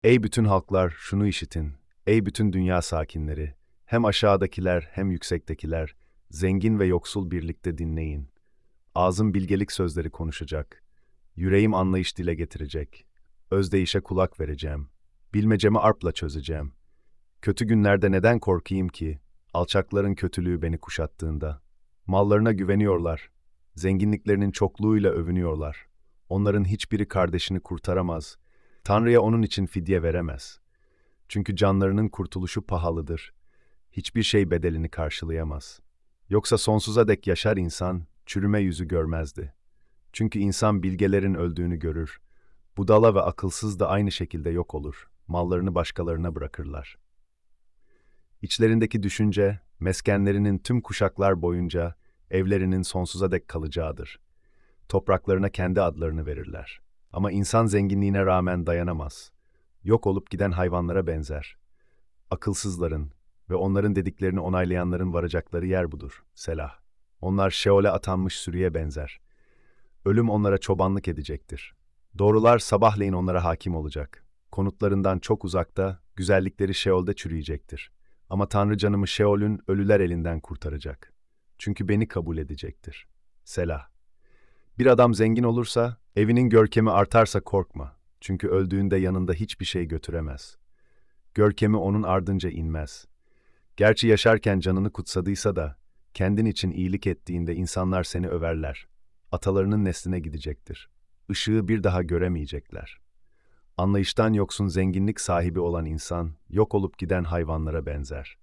Ey bütün halklar, şunu işitin. Ey bütün dünya sakinleri, hem aşağıdakiler hem yüksektekiler, zengin ve yoksul birlikte dinleyin. Ağzım bilgelik sözleri konuşacak. Yüreğim anlayış dile getirecek. Özdeyişe kulak vereceğim. Bilmecemi arpla çözeceğim. Kötü günlerde neden korkayım ki? Alçakların kötülüğü beni kuşattığında. Mallarına güveniyorlar. Zenginliklerinin çokluğuyla övünüyorlar. Onların hiçbiri kardeşini kurtaramaz. Tanrı'ya onun için fidye veremez. Çünkü canlarının kurtuluşu pahalıdır. Hiçbir şey bedelini karşılayamaz. Yoksa sonsuza dek yaşar insan, çürüme yüzü görmezdi. Çünkü insan bilgelerin öldüğünü görür. Budala ve akılsız da aynı şekilde yok olur. Mallarını başkalarına bırakırlar. İçlerindeki düşünce, meskenlerinin tüm kuşaklar boyunca evlerinin sonsuza dek kalacağıdır. Topraklarına kendi adlarını verirler. Ama insan zenginliğine rağmen dayanamaz. Yok olup giden hayvanlara benzer. Akılsızların ve onların dediklerini onaylayanların varacakları yer budur. Selah. Onlar Şeol'e atanmış sürüye benzer. Ölüm onlara çobanlık edecektir. Doğrular sabahleyin onlara hakim olacak. Konutlarından çok uzakta, güzellikleri Şeol'de çürüyecektir. Ama Tanrı canımı Şeol'ün ölüler elinden kurtaracak. Çünkü beni kabul edecektir. Selah. Bir adam zengin olursa, evinin görkemi artarsa korkma. Çünkü öldüğünde yanında hiçbir şey götüremez. Görkemi onun ardınca inmez. Gerçi yaşarken canını kutsadıysa da, kendin için iyilik ettiğinde insanlar seni överler. Atalarının nesline gidecektir. Işığı bir daha göremeyecekler. Anlayıştan yoksun zenginlik sahibi olan insan, yok olup giden hayvanlara benzer.